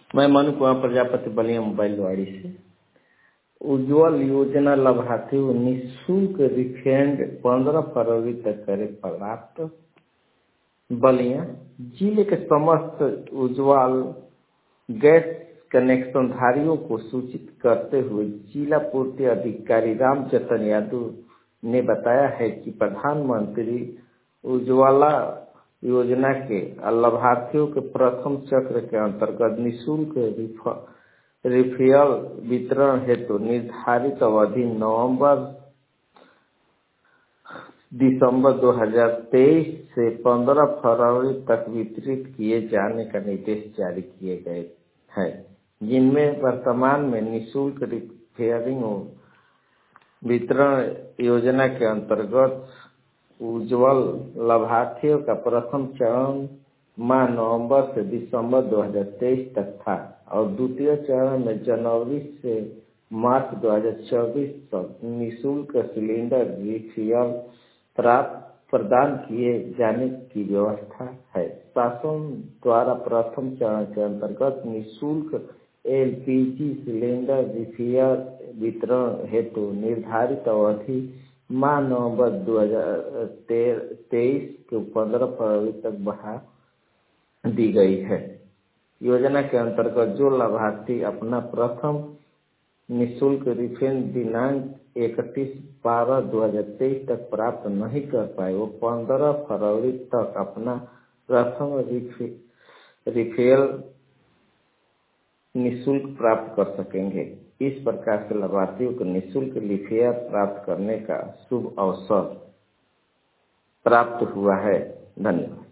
मैं मनु कुमार प्रजापति बलिया मोबाइल वाड़ी से। उज्ज्वल योजना लाभार्थी को निःशुल्क रिफंड 15 फरवरी तक करे प्राप्त। बलिया जिले के समस्त उज्ज्वल गैस कनेक्शन धारियों को सूचित करते हुए जिला पूर्ति अधिकारी रामचंद्र यादव ने बताया है कि प्रधानमंत्री उज्ज्वला योजना के लाभार्थियों के प्रथम चक्र के अंतर्गत निःशुल्क रिफिल वितरण हेतु निर्धारित अवधि दिसंबर 2023 से 15 फरवरी तक वितरित किए जाने का निर्देश जारी किए गए हैं, जिनमें वर्तमान में निःशुल्क रिफिलिंग वितरण योजना के अंतर्गत उज्ज्वल लाभार्थियों का प्रथम चरण माह नवंबर से दिसंबर 2023 तक था और द्वितीय चरण में जनवरी से मार्च 2024 तक निःशुल्क सिलेंडर रिफिल प्रदान किए जाने की व्यवस्था है। शासन द्वारा प्रथम चरण के अंतर्गत निःशुल्क एलपीजी सिलेंडर रिफिल वितरण हेतु निर्धारित अवधि माह नवंबर 2023 को 15 फरवरी तक बढ़ा दी गई है। योजना के अंतर्गत जो लाभार्थी अपना प्रथम निःशुल्क रिफंड दिनांक 31/12/2023 तक प्राप्त नहीं कर पाए, वो 15 फरवरी तक अपना प्रथम रिफिल निःशुल्क प्राप्त कर सकेंगे। इस प्रकार से लाभार्थियों को निःशुल्क रिफिल प्राप्त करने का शुभ अवसर प्राप्त हुआ है। धन्यवाद।